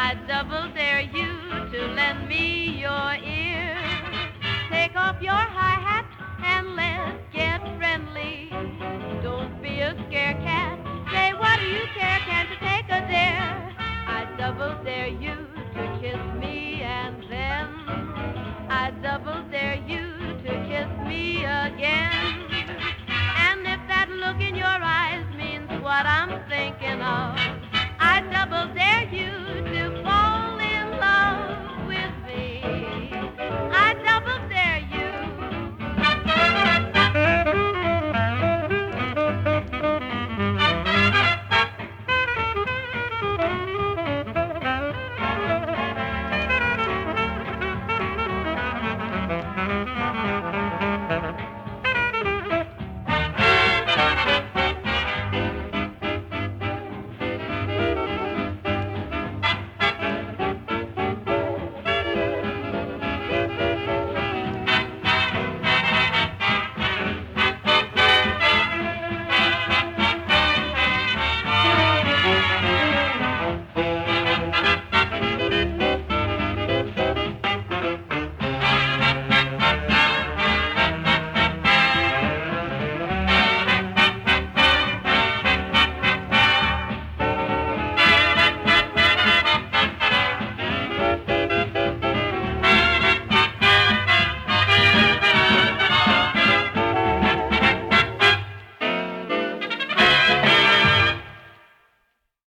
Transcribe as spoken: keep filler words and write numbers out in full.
I double dare you to lend me your ear. Take off your high hat and let's get friendly. Don't be a scare cat. Say, what do you care? Can't you